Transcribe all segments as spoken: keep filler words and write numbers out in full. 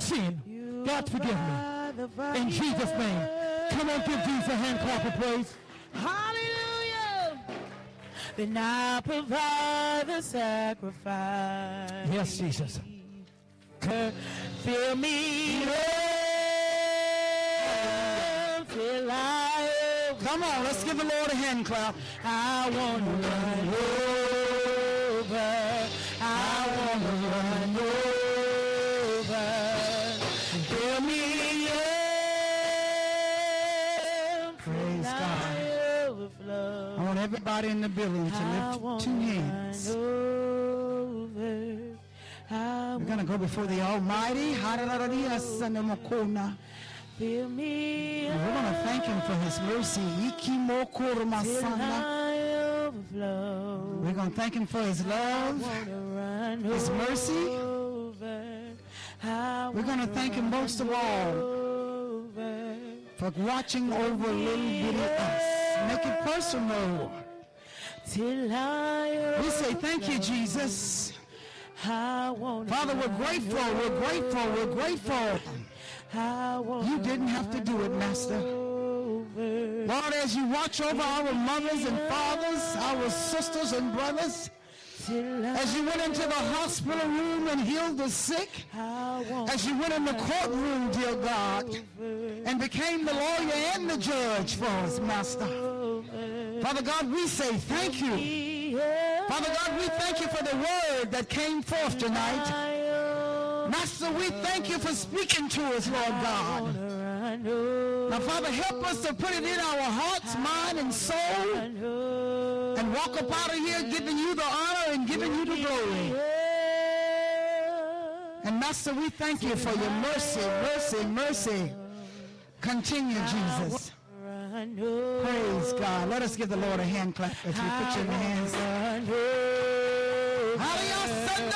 sin. God, forgive me. In Jesus' name. Come on, give Jesus a hand clap of praise. Hallelujah. Then I provide the sacrifice. Yes, Jesus. Fill me up till I overflow. Come on, let's give the Lord a hand clap. I want to run over. I want to run over. Fill me up. Praise God. Overflow. I want everybody in the building to lift two hands. We're going to go before the Almighty. Fill me and we're going to thank Him for His mercy. We're going to thank Him for His love, His mercy. We're going to thank Him most of all for watching over little bitty us. Make it personal. We say thank you, Jesus. Father, we're grateful, we're grateful, we're grateful. You didn't have to do it, Master. Lord, as you watch over our mothers and fathers, our sisters and brothers, as you went into the hospital room and healed the sick, as you went in the courtroom, dear God, and became the lawyer and the judge for us, Master. Father God, we say thank you. Father God, we thank you for the word that came forth tonight. Master, we thank you for speaking to us, Lord God. Now, Father, help us to put it in our hearts, mind, and soul, and walk up out of here giving you the honor and giving you the glory. And Master, we thank you for your mercy, mercy, mercy. Continue, Jesus. Praise God. Let us give the Lord a hand clap as we put you in the hands. Hallelujah.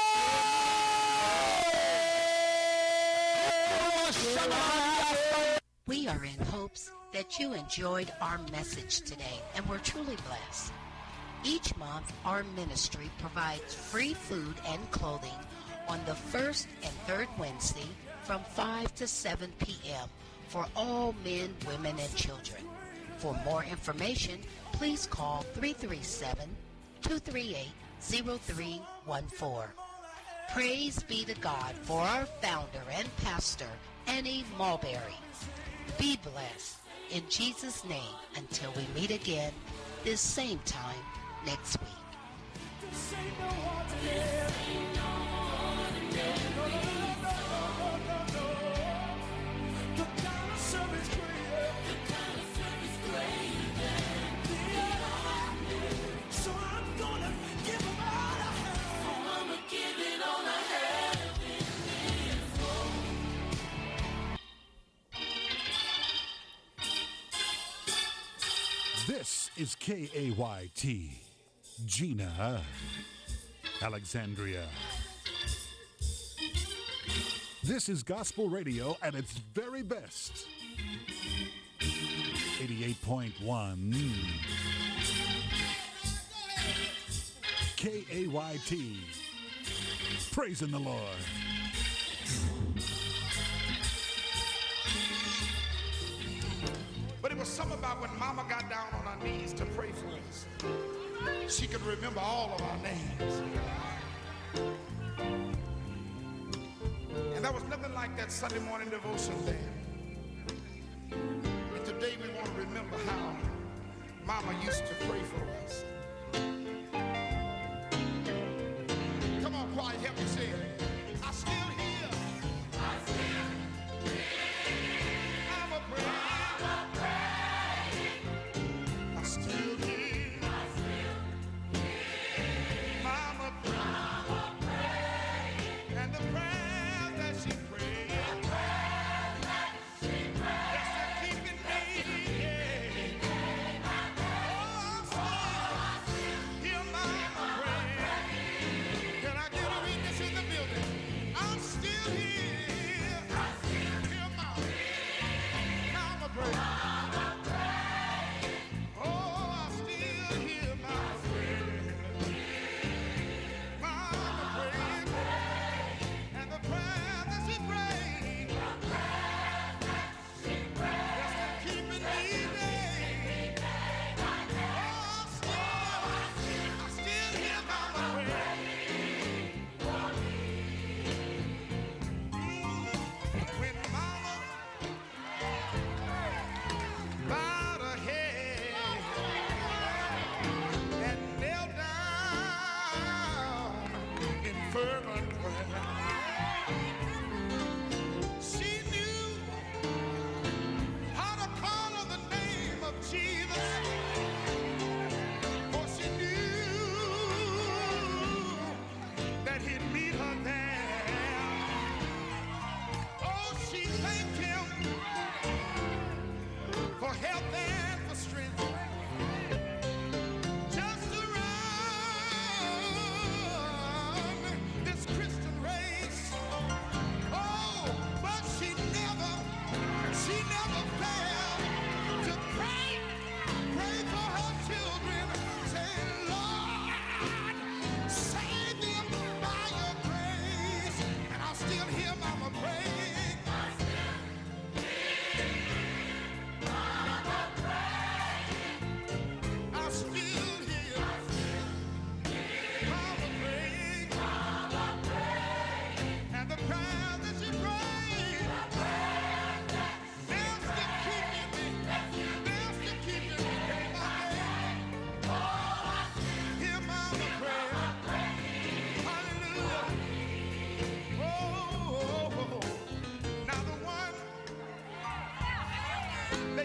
We are in hopes that you enjoyed our message today and were truly blessed. Each month, our ministry provides free food and clothing on the first and third Wednesday from five to seven p.m. for all men, women, and children. For more information, please call three three seven, two three eight, zero three one four. Praise be to God for our founder and pastor, Annie Mulberry. Be blessed in Jesus' name until we meet again this same time next week. This is K A Y T, Gina, Alexandria. This is gospel radio at its very best. eighty-eight point one K A Y T, praising the Lord. But it was something about when Mama got down on her knees to pray for us. She could remember all of our names. And there was nothing like that Sunday morning devotion there. And today we want to remember how Mama used to pray for us. Come on, choir, help me sing. I still hear. I still hear. I'm a prayer.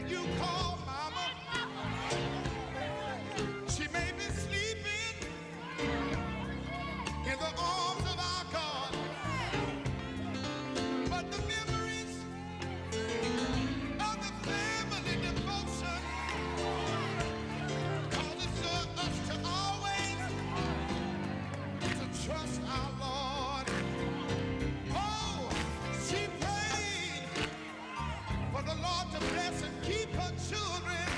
you call mama. She may be sleeping in the arms of our God, but the memories of the family devotion causes us to always to trust our Lord. Oh, she prayed for the Lord to bless and keep her children.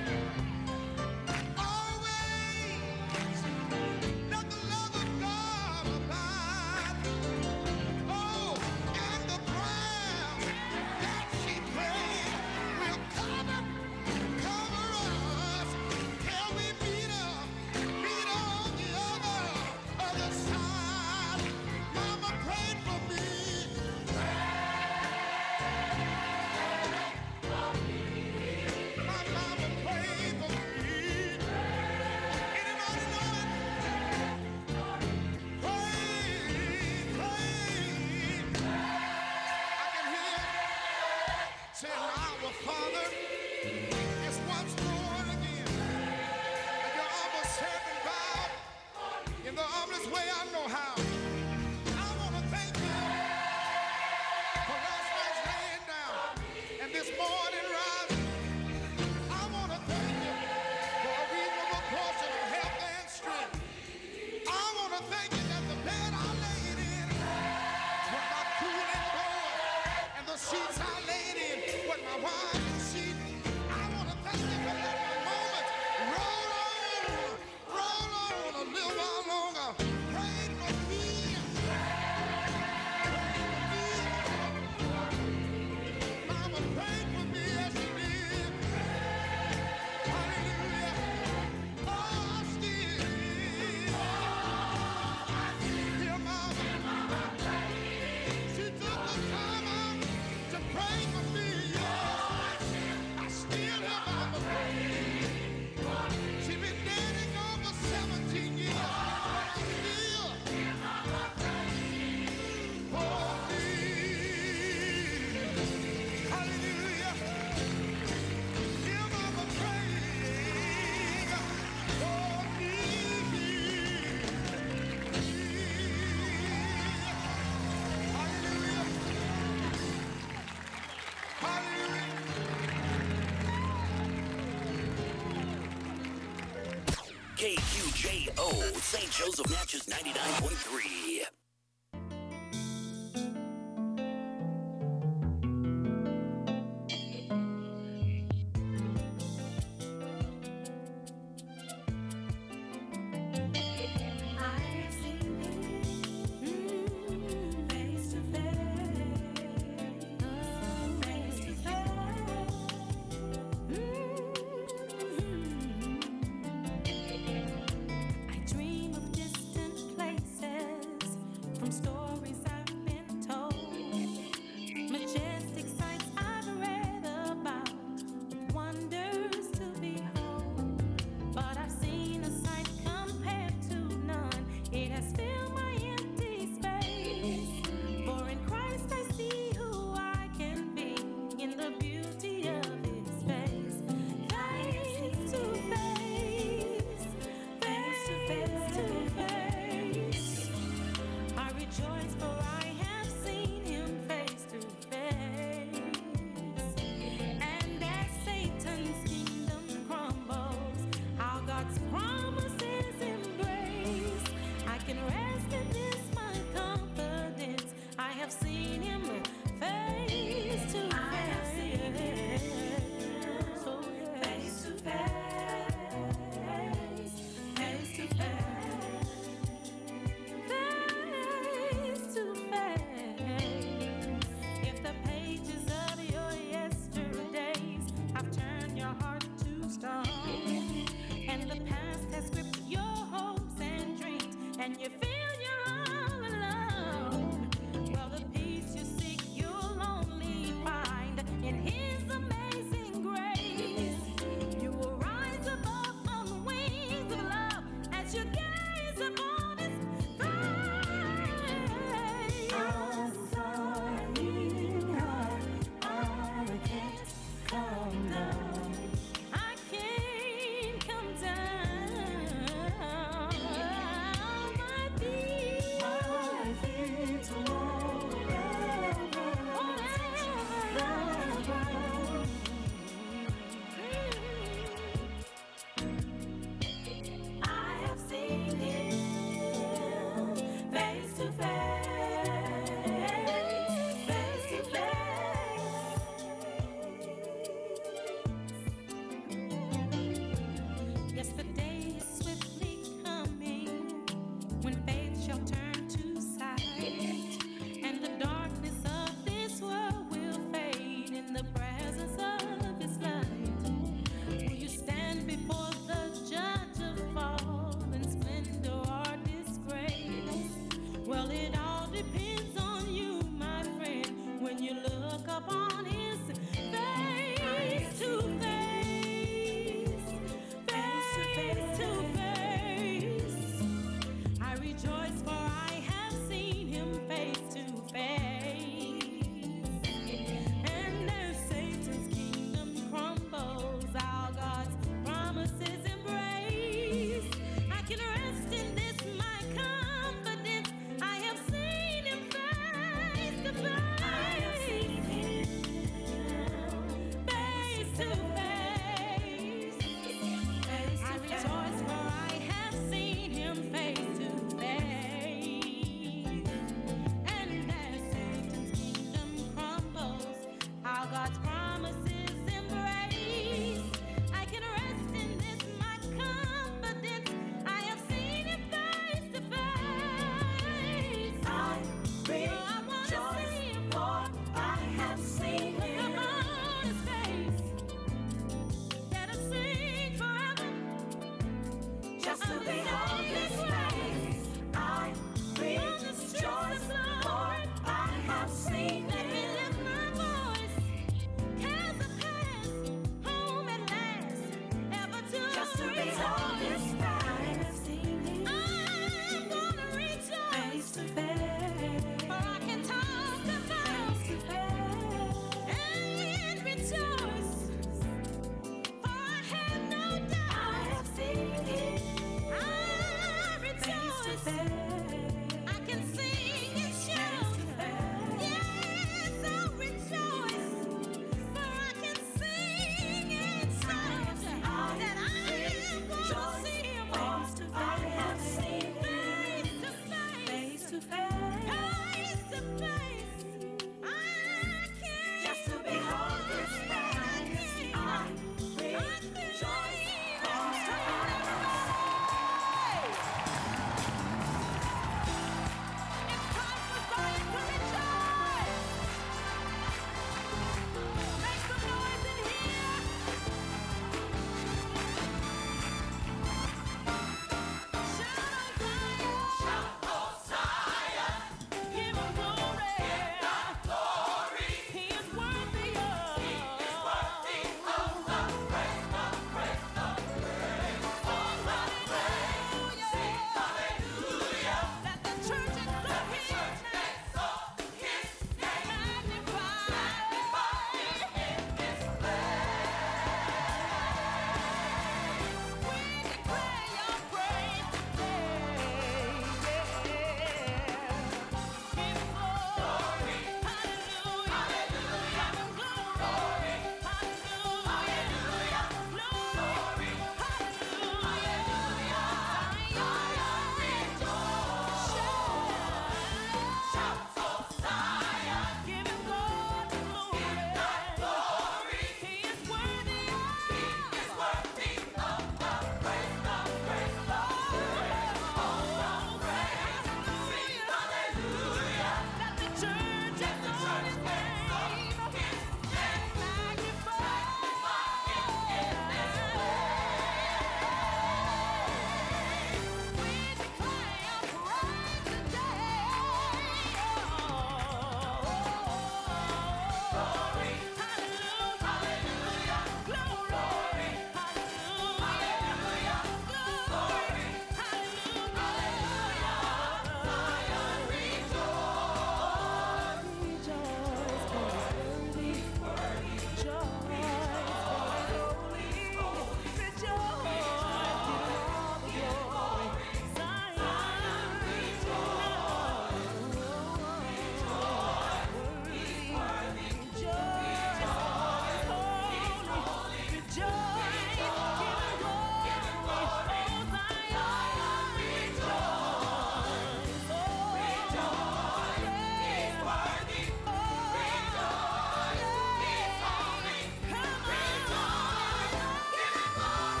Always let the love of God abide. Oh, and the prayer that she prayed will cover, cover us till we meet her, meet her on the other, other side. Mama prayed for me. My mama prayed for me. Anybody know it? Pray, pray. I can hear saying, Our Father is once born again. And your humble servant bowed in the humblest way I know how. I want to thank you for last night's laying down and this morning rising. I want to thank you for a reasonable portion of health and strength. I want to thank you that the bed I laid in was my cooling board, and the sheets I laid in was my winding sheet. I want to thank you for letting my moments roll on, roll on a little while longer. Pray for me. Mama prayed for me as she did. Hallelujah. Oh, I still hear Mama. She took the time out to pray for me. Yes. I still hear Mama pray. She been dead and gone for seventeen years. I still hear Mama pray for me. Hallelujah. Hear Mama praying for me. Hallelujah. Hallelujah. K Q J O, Saint Joseph Natchez ninety-nine point three. I've seen it face to face, face to face. I dream of distant places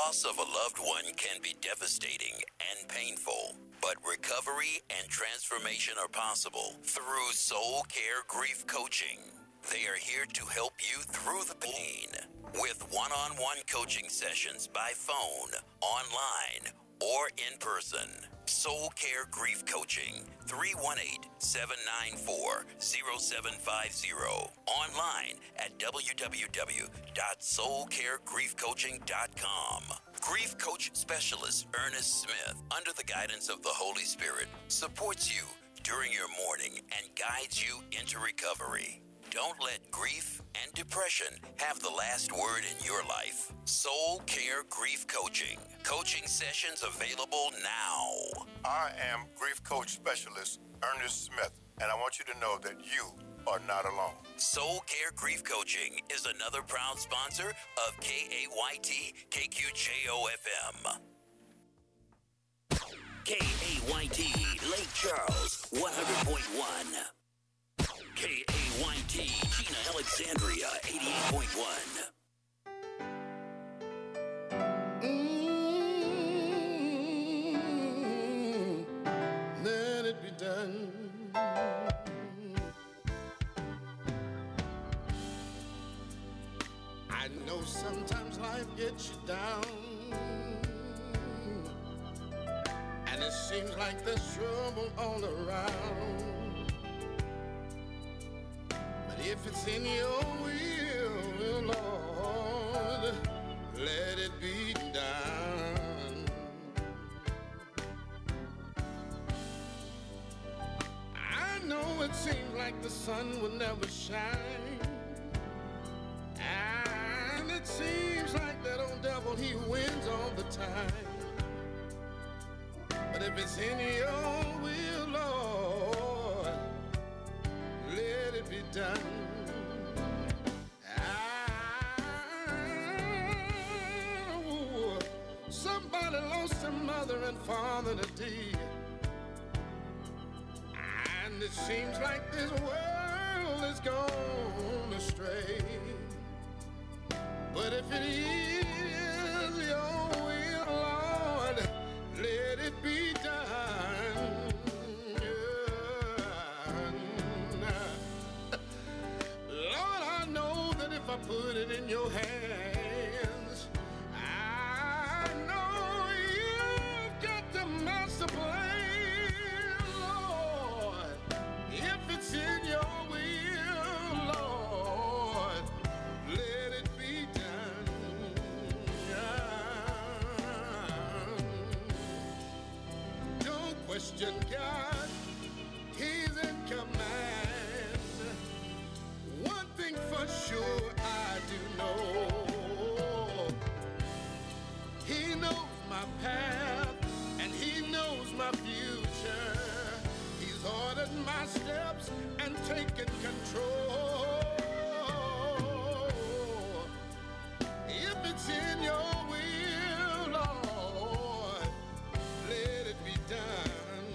loss of a loved one can be devastating and painful, but recovery and transformation are possible through Soul Care Grief Coaching. They are here to help you through the pain with one-on-one coaching sessions by phone, online, or in person. Soul Care Grief Coaching, three one eight, seven nine four, zero seven five zero. Online at w w w dot soul care grief coaching dot com. Grief Coach Specialist Ernest Smith, under the guidance of the Holy Spirit, supports you during your mourning and guides you into recovery. Don't let grief and depression have the last word in your life. Soul Care Grief Coaching. Coaching sessions available now. I am Grief Coach Specialist Ernest Smith, and I want you to know that you are not alone. Soul Care Grief Coaching is another proud sponsor of K A Y T K Q J O F M. K A Y T Lake Charles, one hundred point one. K A Y T Gina Alexandria, eighty-eight point one. Let it be done. I know sometimes life gets you down, and it seems like there's trouble all around. But if it's in your will, Lord, let it be done. I know it seems like the sun will never shine, and it seems like that old devil, he wins all the time. But if it's in your will, Lord, let it be done. Oh, somebody lost their mother and father today, and it seems like this world is gone astray. But if it is your will, Lord, let it be done. Lord, I know that if I put it in your hands, I know you've got the master plan, Lord. If it's in your will, Lord, let it be done. Don't question God, He's in command. One thing for sure I do know, He knows my path and He knows my future. He's ordered my steps and taken control. If it's in your will, Lord, let it be done.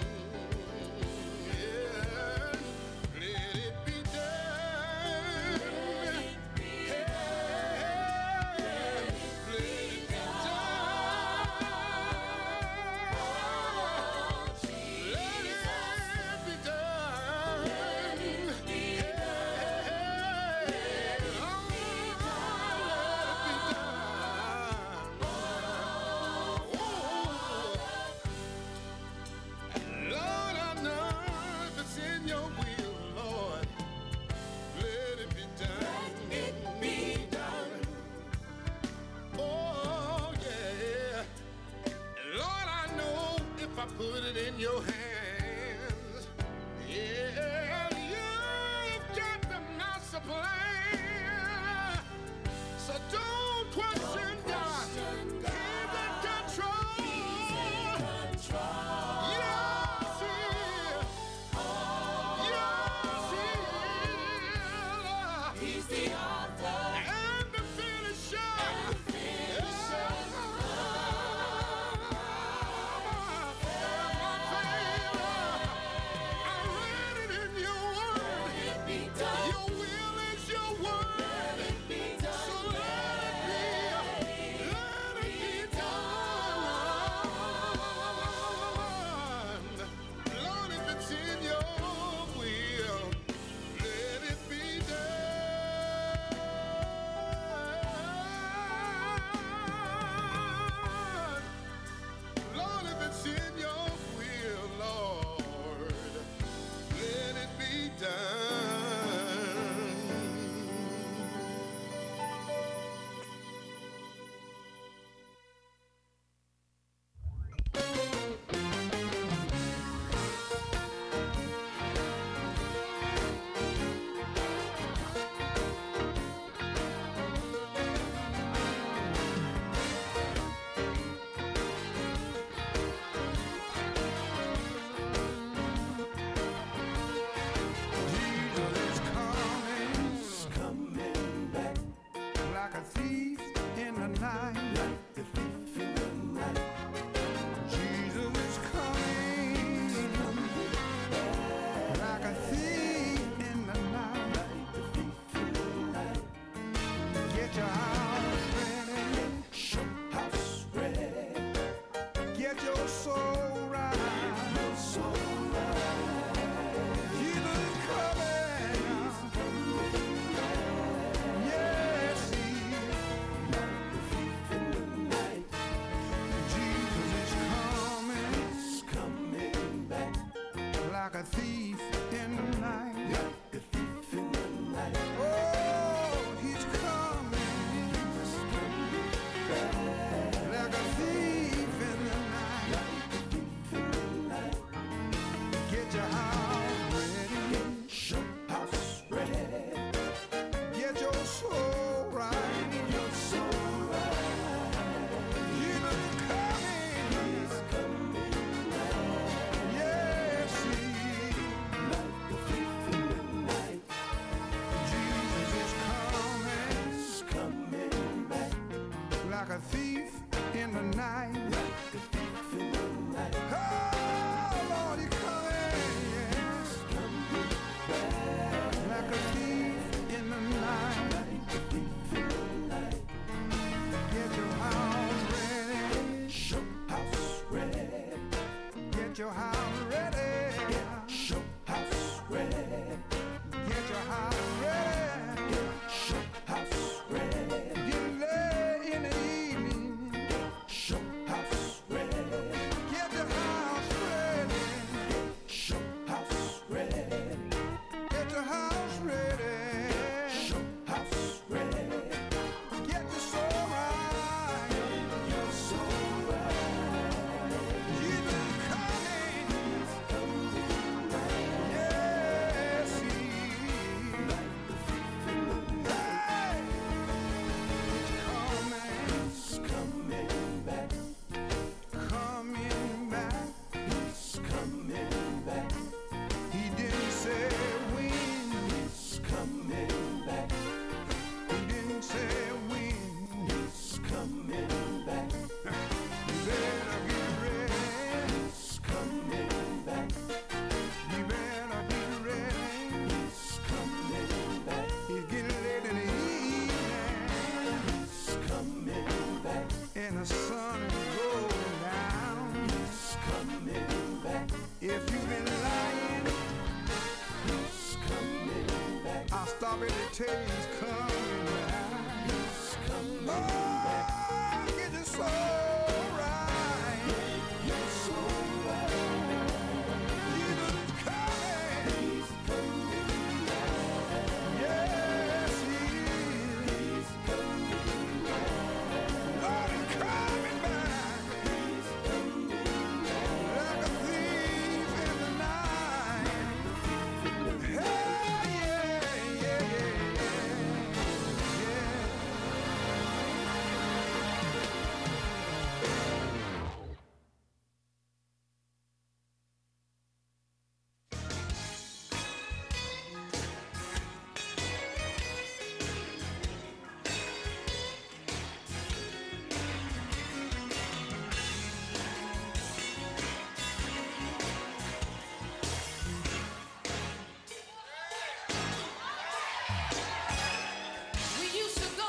Yeah, let it be done. Yeah, let it be done. like a thief in the night. Like the thief in the night. Jesus is coming, like a thief in the night. Like the thief in the night. Get your house ready, house ready. Get your soul right, your soul right. Jesus is coming, yes, he is. Like the thief in the night. Jesus is coming, coming back. Like a thief in the night. Like the thief in the night. Oh, he's coming, back. Like a thief in the night. Like the thief in the night. Get your house ready, your house ready. Get your soul right, your soul right. Jesus is coming, he's coming back. Yes, he is. Like the thief in the night. Jesus is coming, coming back. Like a thief in the night. Like the thief in the night. Oh, Lord, he's coming, yes. Coming back. Like a thief in the night. Like the thief in the night. Get your house ready. Your house ready. Get your house ready. Get your house ready. Get your house ready. Get your house ready. Get late in the evening. Get your house ready. Get your house ready. Get your house ready. Get your house ready. Your house ready. Get your soul right. Your soul right. Jesus is coming. Yes, he is. Like the thief in the night. He's coming, coming back. Coming back. He's coming back. He didn't say when. He's coming back. He didn't say when. He's coming back. You better get ready. He's coming back. You better get ready. He's coming back. He's getting late in the evening. He's coming back. And the sun is going down. He's coming back. If you've been lying, he's coming back. I'll stop it to tell you he's coming.